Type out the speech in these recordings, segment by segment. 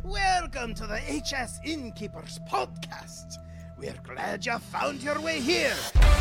Welcome to the HS Innkeepers podcast. We're glad you found your way here.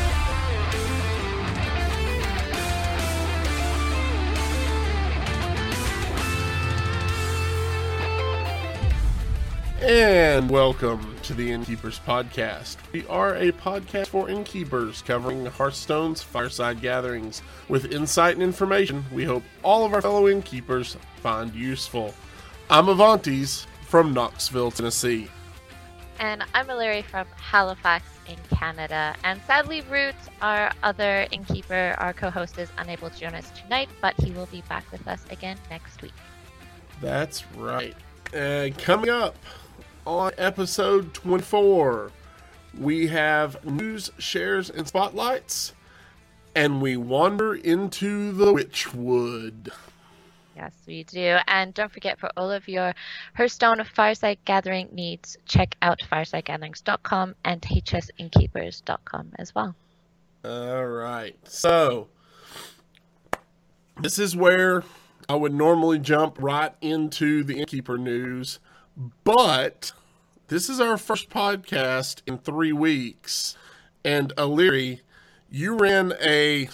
And welcome to the Innkeepers Podcast. We are a podcast for innkeepers covering Hearthstone's fireside gatherings with insight and information we hope all of our fellow innkeepers find useful. I'm Avantes from Knoxville, Tennessee. And I'm Illyri from Halifax in Canada. And sadly, Root, our other innkeeper, our co-host, is unable to join us tonight, but he will be back with us again next week. That's right. And coming up on episode 24, we have news, shares, and spotlights, and we wander into the Witchwood. Yes, we do. And don't forget, for all of your Hearthstone Fireside Gathering needs, check out firesidegatherings.com and hsinnkeepers.com as well. All right. So, this is where I would normally jump right into the Innkeeper news, but this is our first podcast in 3 weeks, and Illyri, you ran a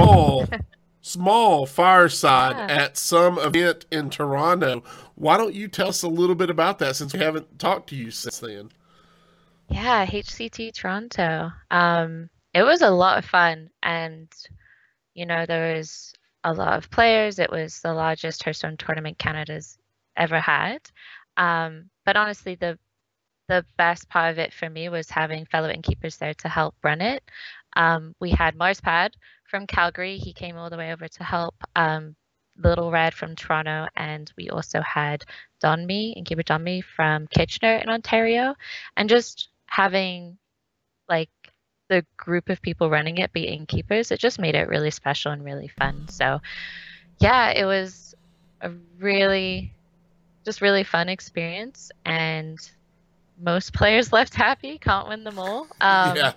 small fireside at some event in Toronto. Why don't you tell us a little bit about that, since we haven't talked to you since then? Yeah, HCT Toronto. It was a lot of fun, and there was a lot of players. It was the largest Hearthstone tournament Canada's ever had. But honestly, the best part of it for me was having fellow innkeepers there to help run it. We had Marspad from Calgary. He came all the way over to help. Little Red from Toronto, and we also had innkeeper Donmi from Kitchener in Ontario. And just having the group of people running it be innkeepers, it just made it really special and really fun. So yeah, it was a really fun experience, and most players left happy. Can't win them all. Yeah.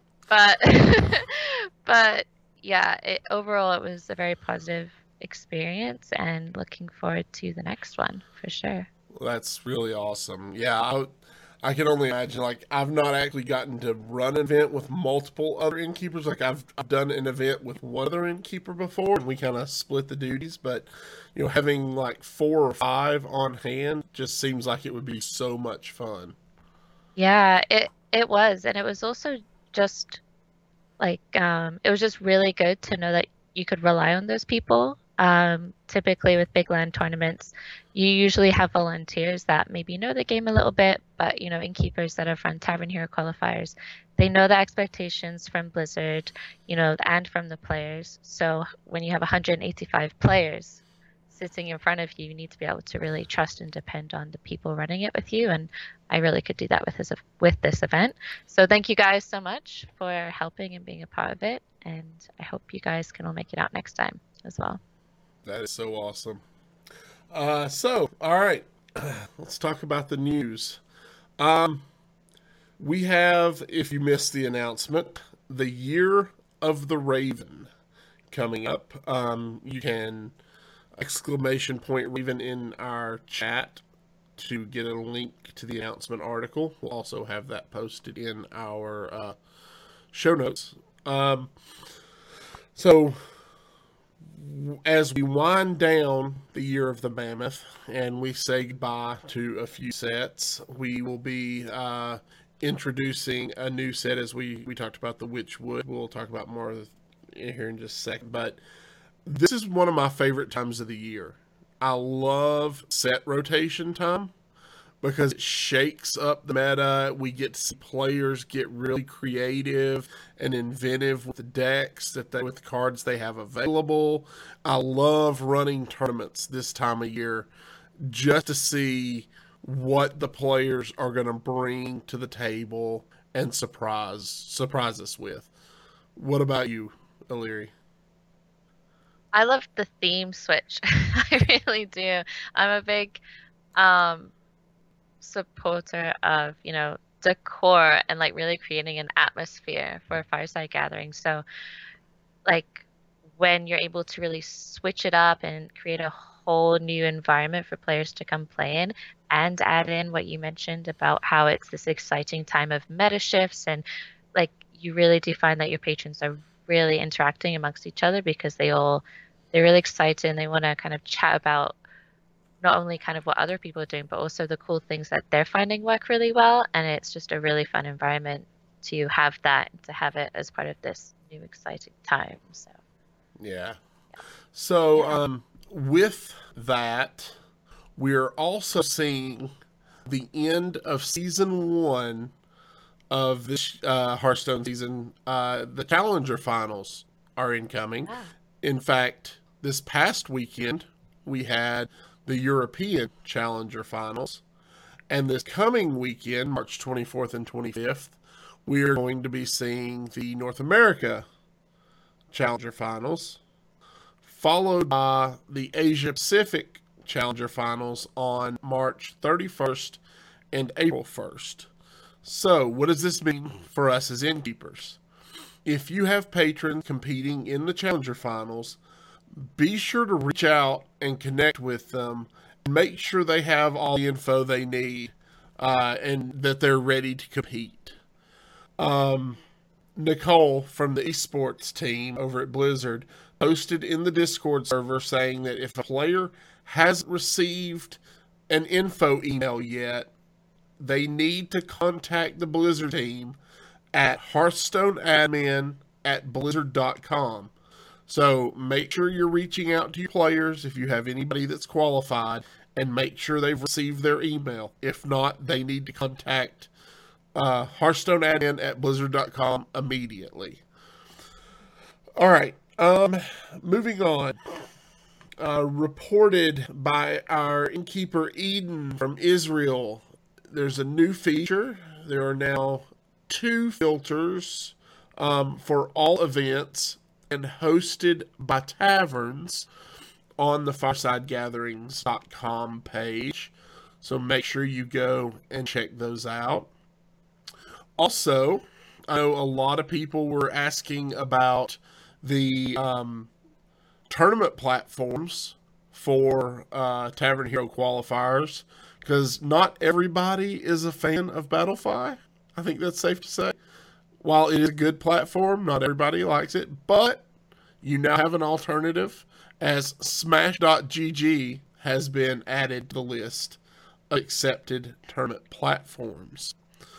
But yeah, overall it was a very positive experience, and looking forward to the next one for sure. Well, that's really awesome. Yeah, I can only imagine. I've not actually gotten to run an event with multiple other innkeepers. I've done an event with one other innkeeper before, and we kind of split the duties. But having 4 or 5 on hand just seems like it would be so much fun. Yeah, it was, and it was also just it was just really good to know that you could rely on those people. Typically with big LAN tournaments, you usually have volunteers that maybe know the game a little bit, but innkeepers that have run Tavern Hero qualifiers, they know the expectations from Blizzard, and from the players. So when you have 185 players sitting in front of you, you need to be able to really trust and depend on the people running it with you. And I really could do that with this event. So thank you guys so much for helping and being a part of it. And I hope you guys can all make it out next time as well. That is so awesome. All right, let's talk about the news. We have, if you missed the announcement, the Year of the Raven coming up. You can !Raven in our chat to get a link to the announcement article. We'll also have that posted in our show notes. So as we wind down the Year of the Mammoth and we say goodbye to a few sets, we will be introducing a new set. As we talked about the Witchwood. We'll talk about more of it here in just a second. But this is one of my favorite times of the year. I love set rotation time because it shakes up the meta. We get to see players get really creative and inventive with the decks with the cards they have available. I love running tournaments this time of year just to see what the players are going to bring to the table and surprise us with. What about you, Illyri? I love the theme switch. I really do. I'm a big supporter of, decor and really creating an atmosphere for a fireside gathering. So when you're able to really switch it up and create a whole new environment for players to come play in, and add in what you mentioned about how it's this exciting time of meta shifts, and like you really do find that your patrons are really interacting amongst each other because they're really excited and they want to kind of chat about not only kind of what other people are doing, but also the cool things that they're finding work really well. And it's just a really fun environment to have that, to have it as part of this new exciting time. So Yeah. So with that, we're also seeing the end of season 1 of this Hearthstone season. The Challenger finals are incoming. yeah. In fact, this past weekend, we had the European Challenger finals. And this coming weekend, March 24th and 25th, we are going to be seeing the North America Challenger finals, followed by the Asia Pacific Challenger finals on March 31st and April 1st. So, what does this mean for us as innkeepers? If you have patrons competing in the Challenger finals, be sure to reach out and connect with them and make sure they have all the info they need and that they're ready to compete. Nicole from the esports team over at Blizzard posted in the Discord server saying that if a player hasn't received an info email yet, they need to contact the Blizzard team at hearthstoneadmin@blizzard.com. So make sure you're reaching out to your players if you have anybody that's qualified, and make sure they've received their email. If not, they need to contact hearthstoneadmin@blizzard.com immediately. All right, moving on. Reported by our innkeeper Eden from Israel, there's a new feature. There are now 2 filters for all events and hosted by taverns on the FiresideGatherings.com page. So make sure you go and check those out. Also, I know a lot of people were asking about the tournament platforms for Tavern Hero qualifiers, because not everybody is a fan of Battlefy. I think that's safe to say. While it is a good platform, not everybody likes it, but you now have an alternative, as Smash.gg has been added to the list of accepted tournament platforms.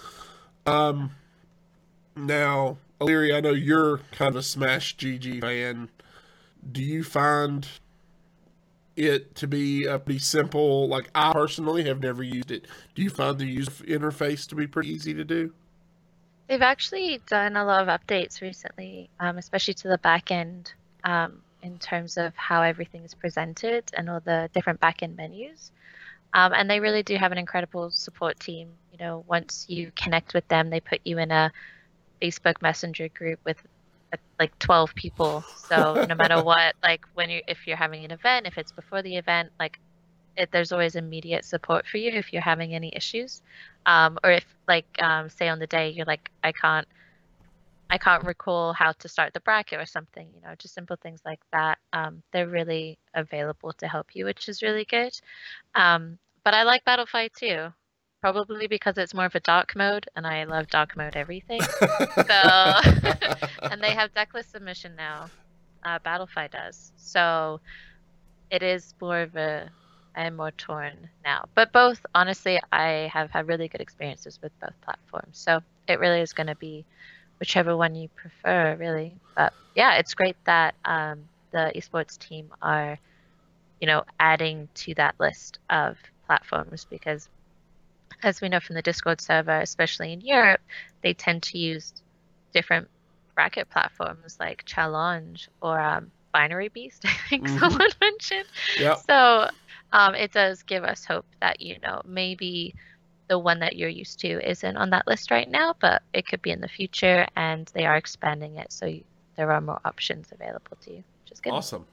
Now, Illyria, I know you're kind of a Smash.gg fan. Do you find it to be a pretty simple? Like, I personally have never used it. Do you find the user interface to be pretty easy to do? They've actually done a lot of updates recently, especially to the back end, in terms of how everything is presented and all the different back end menus. And they really do have an incredible support team. You know, once you connect with them, they put you in a Facebook Messenger group with like 12 people. So no matter what, like if you're having an event, if it's before the event, like there's always immediate support for you if you're having any issues. Or if say on the day you're like, I can't recall how to start the bracket or something, you know, just simple things like that. They're really available to help you, which is really good. But I like Battlefy too, probably because it's more of a dark mode, and I love dark mode everything. So, and they have decklist submission now. Battlefy does. So it is more of I am more torn now. But both, honestly, I have had really good experiences with both platforms. So it really is going to be whichever one you prefer, really. But yeah, it's great that the esports team are, you know, adding to that list of platforms, because as we know from the Discord server, especially in Europe, they tend to use different bracket platforms like Challenge or Binary Beast, I think someone mentioned. Yep. So it does give us hope that, you know, maybe the one that you're used to isn't on that list right now, but it could be in the future, and they are expanding it, so there are more options available to you, which is good. Awesome.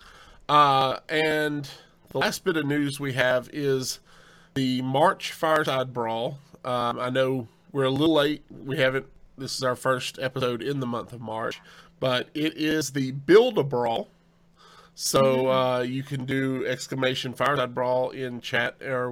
And the last bit of news we have is the March Fireside Brawl. I know we're a little late. This is our first episode in the month of March, but it is the Build-A-Brawl So you can do !Fireside Brawl in chat, or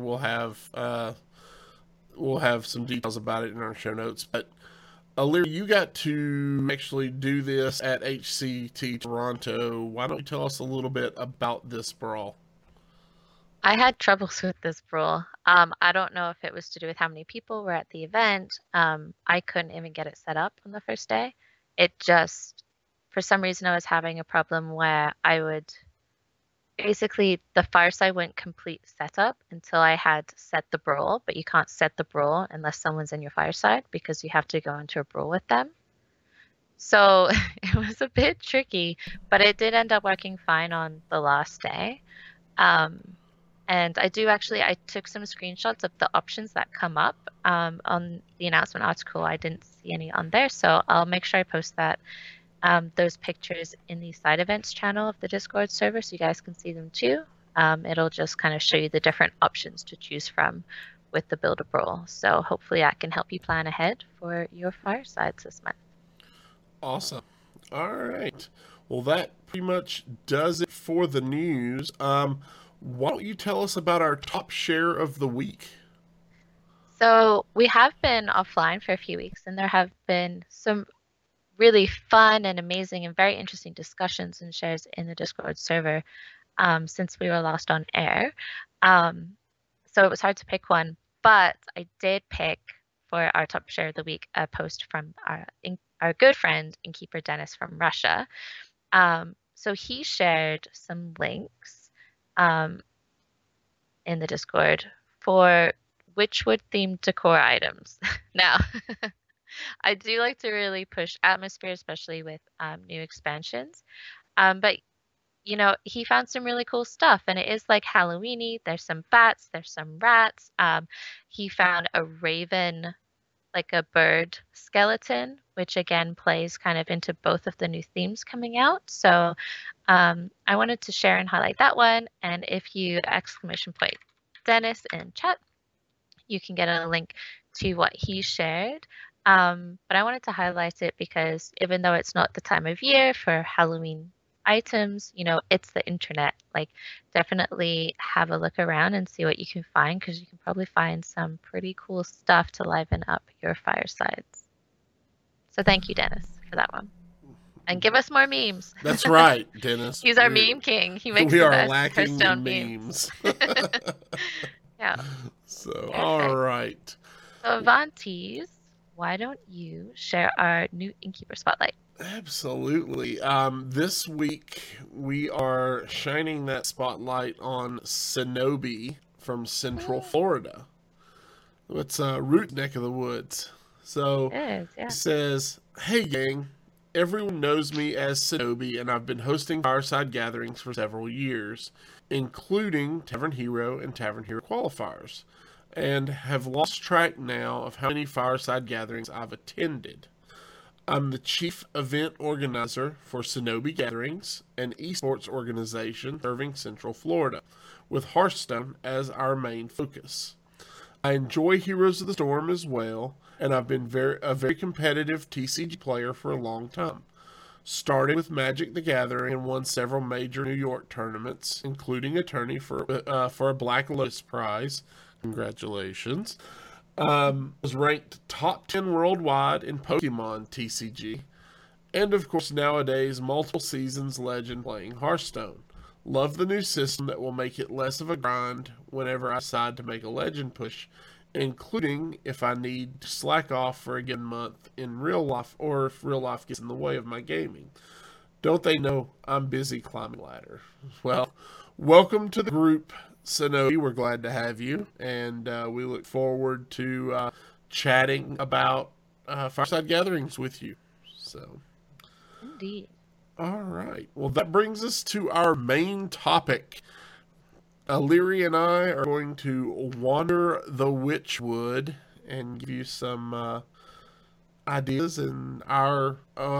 we'll have some details about it in our show notes. But Alira, you got to actually do this at HCT Toronto. Why don't you tell us a little bit about this brawl? I had troubles with this brawl. I don't know if it was to do with how many people were at the event. I couldn't even get it set up on the first day. It just, for some reason, I was having a problem where I would basically, the fireside wouldn't complete setup until I had set the brawl, but you can't set the brawl unless someone's in your fireside because you have to go into a brawl with them. So it was a bit tricky, but it did end up working fine on the last day. And I took some screenshots of the options that come up on the announcement article. I didn't see any on there, so I'll make sure I post those pictures in the side events channel of the Discord server so you guys can see them too. It'll just kind of show you the different options to choose from with the Build a Brawl. So hopefully that can help you plan ahead for your firesides this month. Awesome. All right. Well, that pretty much does it for the news. Why don't you tell us about our top share of the week? So we have been offline for a few weeks, and there have been some really fun and amazing and very interesting discussions and shares in the Discord server since we were last on air. So it was hard to pick one, but I did pick for our top share of the week a post from our good friend Innkeeper Dennis from Russia. So he shared some links in the Discord for Witchwood themed decor items. Now, I do like to really push atmosphere, especially with new expansions. But you know, he found some really cool stuff, and it is like Halloweeny. There's some bats, there's some rats. He found a raven, like a bird skeleton, which again plays kind of into both of the new themes coming out. So I wanted to share and highlight that one. And if you ! Dennis in chat, you can get a link to what he shared. But I wanted to highlight it because even though it's not the time of year for Halloween items, you know, it's the internet. Like, definitely have a look around and see what you can find, because you can probably find some pretty cool stuff to liven up your firesides. So thank you, Dennis, for that one. And give us more memes. That's right, Dennis. He's our meme king. He makes we the are best lacking Hearthstone memes. Yeah. So, Perfect. all right. So, Avantes, why don't you share our new Innkeeper spotlight? Absolutely. This week we are shining that spotlight on Cenobi from Central Florida. It's Root neck of the woods. So It is, yeah. it says, "Hey gang, everyone knows me as Cenobi, and I've been hosting fireside gatherings for several years, including Tavern Hero and Tavern Hero qualifiers, and have lost track now of how many fireside gatherings I've attended. I'm the chief event organizer for Cenobi Gatherings, an esports organization serving Central Florida, with Hearthstone as our main focus. I enjoy Heroes of the Storm as well, and I've been a very competitive TCG player for a long time. Started with Magic the Gathering and won several major New York tournaments, including a tourney for a Black Lotus prize. Congratulations. Was ranked top 10 worldwide in Pokemon TCG. And of course nowadays, multiple seasons legend playing Hearthstone. Love the new system that will make it less of a grind whenever I decide to make a legend push, including if I need to slack off for a given month in real life, or if real life gets in the way of my gaming. Don't they know I'm busy climbing a ladder?" Well, welcome to the group, Cenobi. We're glad to have you, and we look forward to chatting about fireside gatherings with you. So, Indeed. all right. Well, that brings us to our main topic. Aliri and I are going to wander the Witchwood and give you some ideas and our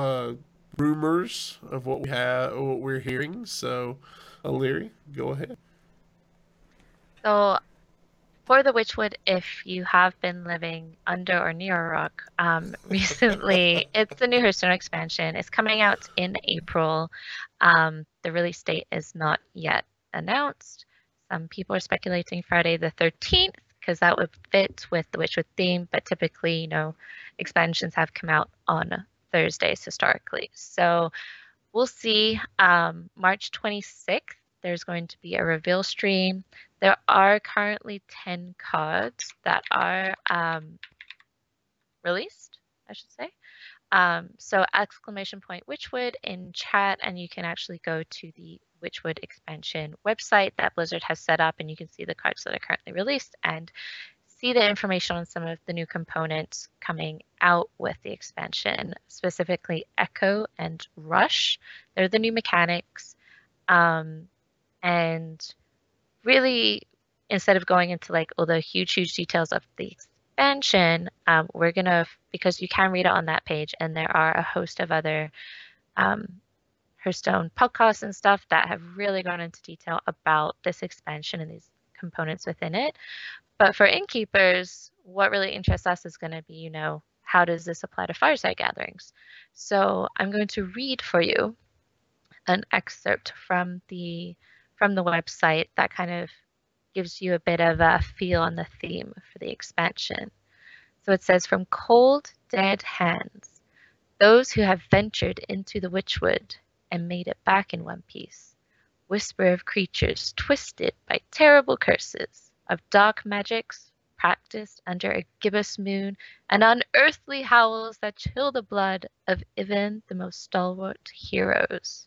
rumors of what we're hearing. So, Aliri, go ahead. So, for the Witchwood, if you have been living under or near a rock, recently, it's the new Hearthstone expansion. It's coming out in April. The release date is not yet announced. Some people are speculating Friday the 13th, because that would fit with the Witchwood theme, but typically, you know, expansions have come out on Thursdays historically. So we'll see. March 26th, there's going to be a reveal stream. There are currently 10 cards that are released, I should say. So exclamation point Witchwood in chat, and you can actually go to the Witchwood expansion website that Blizzard has set up, and you can see the cards that are currently released and see the information on some of the new components coming out with the expansion, specifically Echo and Rush. They're the new mechanics. And really, instead of going into like all the huge details of the expansion, we're gonna, because you can read it on that page, and there are a host of other Hearthstone podcasts and stuff that have really gone into detail about this expansion and these components within it. But for innkeepers, what really interests us is going to be, you know, how does this apply to fireside gatherings? So I'm going to read for you an excerpt from the website that kind of gives you a bit of a feel on the theme for the expansion. So it says, from cold, dead hands, those who have ventured into the Witchwood and made it back in one piece, whisper of creatures twisted by terrible curses, of dark magics practiced under a gibbous moon, and unearthly howls that chill the blood of even the most stalwart heroes.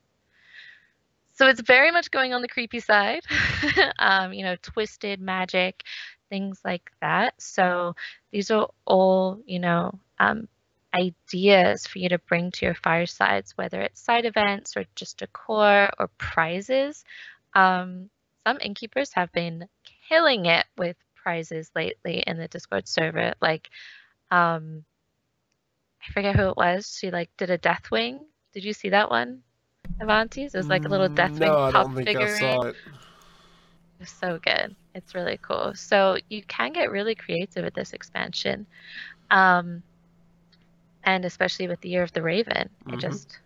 So it's very much going on the creepy side, you know, twisted magic, things like that. So these are all, you know, ideas for you to bring to your firesides, whether it's side events or just decor or prizes. Some innkeepers have been killing it with prizes lately in the Discord server. Like, I forget who it was. She like did a Deathwing. Did you see that one, Avantis? It was like a little Deathwing No, I pop don't think figurine. I saw it. It's so good. It's really cool. So you can get really creative with this expansion. And especially with the Year of the Raven, it just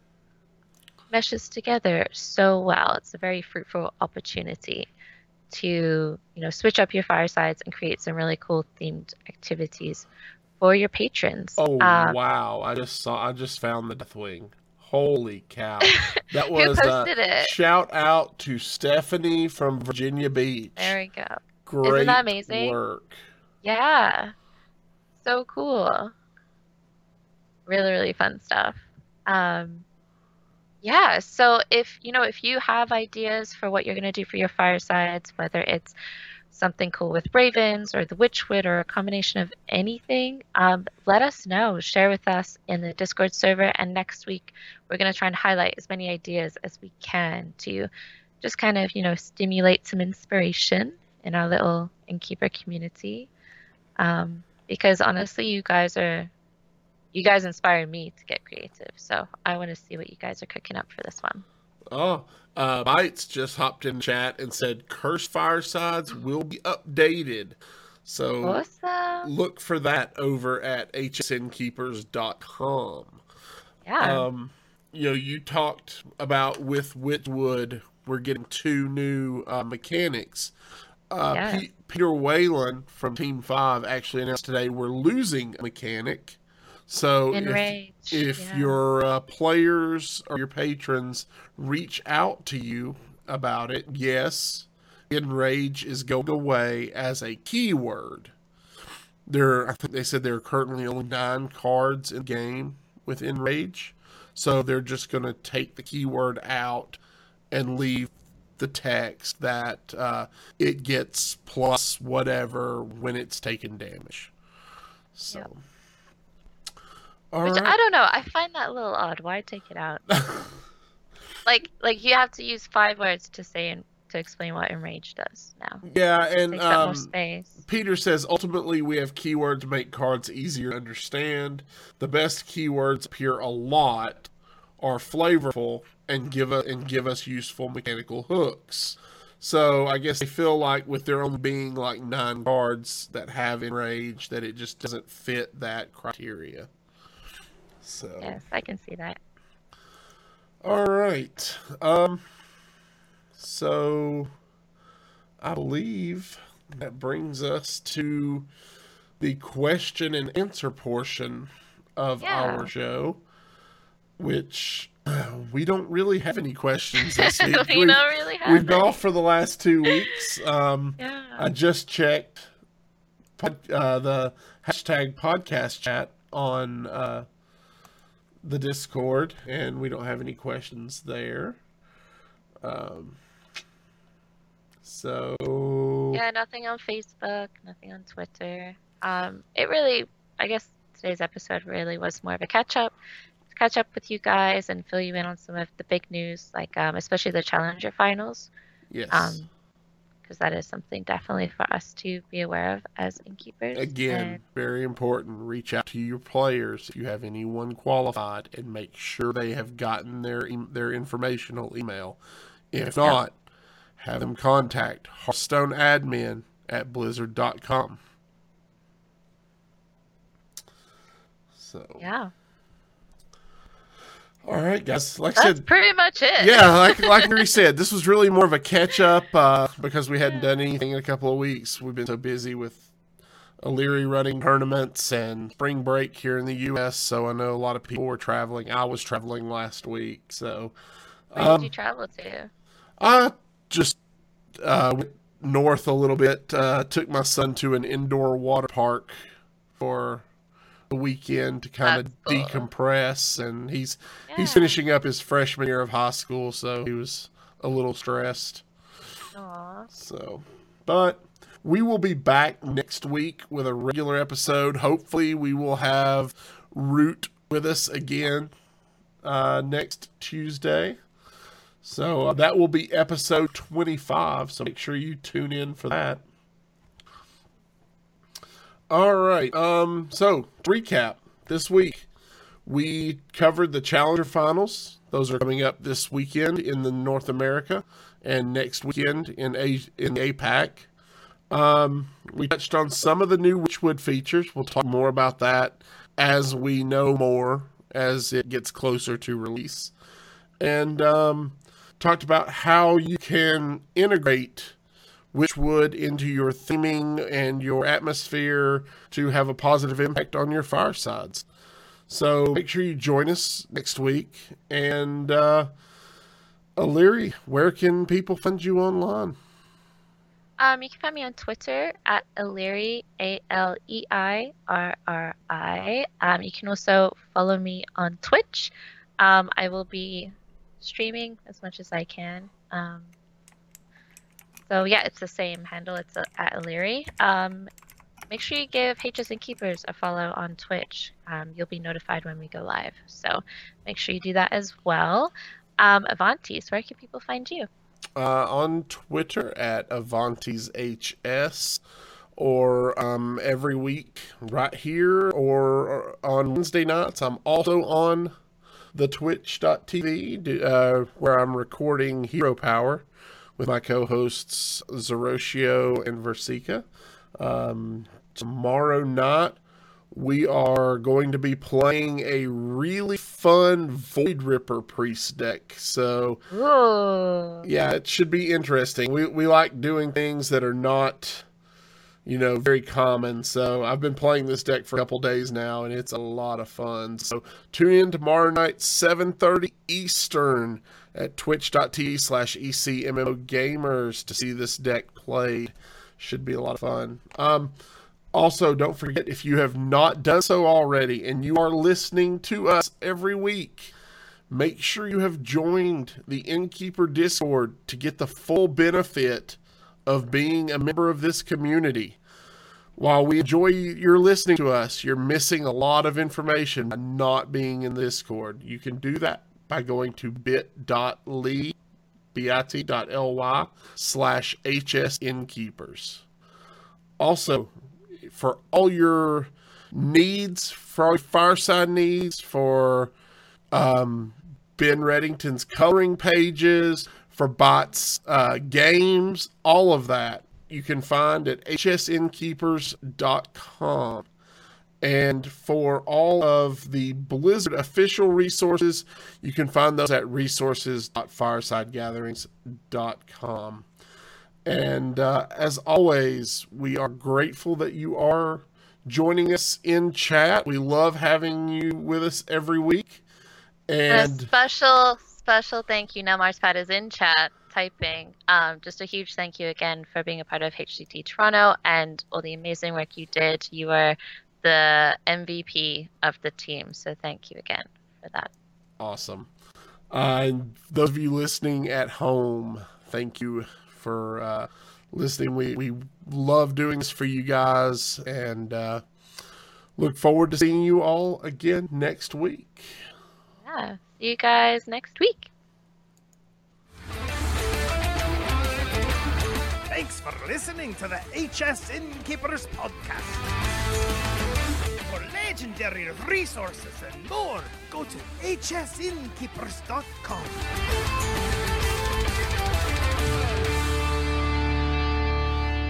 meshes together so well. It's a very fruitful opportunity to, you know, switch up your firesides and create some really cool themed activities for your patrons. Oh wow! I just found the Deathwing. Holy cow! That was Who posted it? Shout out to Stephanie from Virginia Beach. There we go. Great Isn't that amazing? work. Yeah. So cool. Really, really fun stuff. Yeah, so if you have ideas for what you're going to do for your firesides, whether it's something cool with Ravens or the Witchwood or a combination of anything, let us know. Share with us in the Discord server, and next week we're going to try and highlight as many ideas as we can to just kind of, stimulate some inspiration in our little innkeeper community. Because honestly, you guys inspire me to get creative. So I want to see what you guys are cooking up for this one. Oh, Bites just hopped in chat and said Curse Firesides will be updated. So Awesome. Look for that over at hsnkeepers.com. Yeah. You talked about with Witchwood, we're getting 2 new mechanics. Yeah. Peter Whalen from Team 5 actually announced today we're losing a mechanic. So if your players or your patrons reach out to you about it, yes, Enrage is going away as a keyword. I think they said there are currently only 9 cards in the game with Enrage. So they're just going to take the keyword out and leave the text that it gets plus whatever when it's taking damage. So. Yep. Which, right. I don't know. I find that a little odd. Why take it out? like you have to use 5 words to explain what Enrage does now. Yeah, and takes up more space. Peter says ultimately we have keywords to make cards easier to understand. The best keywords appear a lot, are flavorful, and give us useful mechanical hooks. So I guess they feel like with there only being like 9 cards that have Enrage, that it just doesn't fit that criteria. So Yes, I can see that. all right. So I believe that brings us to the question and answer portion of our show, which we don't really have any questions this week. We don't really have We've been any. off for the last 2 weeks. I just checked the hashtag podcast chat on the Discord, and we don't have any questions there. Yeah, nothing on Facebook, nothing on Twitter. It really, I guess today's episode really was more of a catch up with you guys and fill you in on some of the big news, like especially the Challenger finals. Yes. Because that is something definitely for us to be aware of as innkeepers. Again, very important. Reach out to your players if you have anyone qualified and make sure they have gotten their informational email. If not, have them contact HearthstoneAdmin@blizzard.com. So yeah. All right, guys. Like I That's said, pretty much it. Yeah, like we said, this was really more of a catch up because we hadn't done anything in a couple of weeks. We've been so busy with O'Leary running tournaments and spring break here in the U.S. So I know a lot of people were traveling. I was traveling last week. So Where did you travel to? I just went north a little bit. Took my son to an indoor water park for the weekend to kind of decompress, and he's finishing up his freshman year of high school, so he was a little stressed. Aww. So, but we will be back next week with a regular episode. Hopefully we will have Root with us again next Tuesday. So that will be episode 25, so make sure you tune in for that. All right. So to recap, this week we covered the Challenger finals. Those are coming up this weekend in the North America and next weekend in APAC. We touched on some of the new Witchwood features. We'll talk more about that as we know more as it gets closer to release. And talked about how you can integrate Witchwood into your theming and your atmosphere to have a positive impact on your firesides. So make sure you join us next week. And O'Leary, where can people find you online? You can find me on Twitter at O'Leary, ALEIRRI. You can also follow me on Twitch. I will be streaming as much as I can. So yeah, it's the same handle. It's at O'Leary. Make sure you give HS Innkeepers a follow on Twitch. You'll be notified when we go live. So make sure you do that as well. Avantis, where can people find you? On Twitter at AvantisHS, or every week right here, or on Wednesday nights. I'm also on the twitch.tv where I'm recording Hero Power with my co-hosts Zeroshio and Versika. Tomorrow night, we are going to be playing a really fun Void Ripper Priest deck. So, yeah, it should be interesting. We like doing things that are not, very common. So I've been playing this deck for a couple days now, and it's a lot of fun. So tune in tomorrow night, 7:30 Eastern, at twitch.tv/ECMMOGamers to see this deck played. Should be a lot of fun. Also, don't forget, if you have not done so already and you are listening to us every week, make sure you have joined the Innkeeper Discord to get the full benefit of being a member of this community. While we enjoy your listening to us, you're missing a lot of information by not being in the Discord. You can do that by going to bit.ly/HSInnkeepers. Also, for all your needs, for all fireside needs, for Ben Reddington's coloring pages, for bots, games, all of that you can find at hsnkeepers.com. And for all of the Blizzard official resources, you can find those at resources.firesidegatherings.com. And as always, we are grateful that you are joining us in chat. We love having you with us every week. And a special thank you. Now Marspad is in chat typing. Just a huge thank you again for being a part of HCT Toronto and all the amazing work you did. You were the MVP of the team, so thank you again for that. Awesome. And those of you listening at home, thank you for listening. We love doing this for you guys, and look forward to seeing you all again next week. Yeah, see you guys next week. Thanks for listening to the HS Innkeepers podcast. For legendary resources and more, go to hsinnkeepers.com.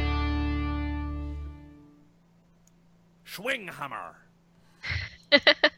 Schwinghammer.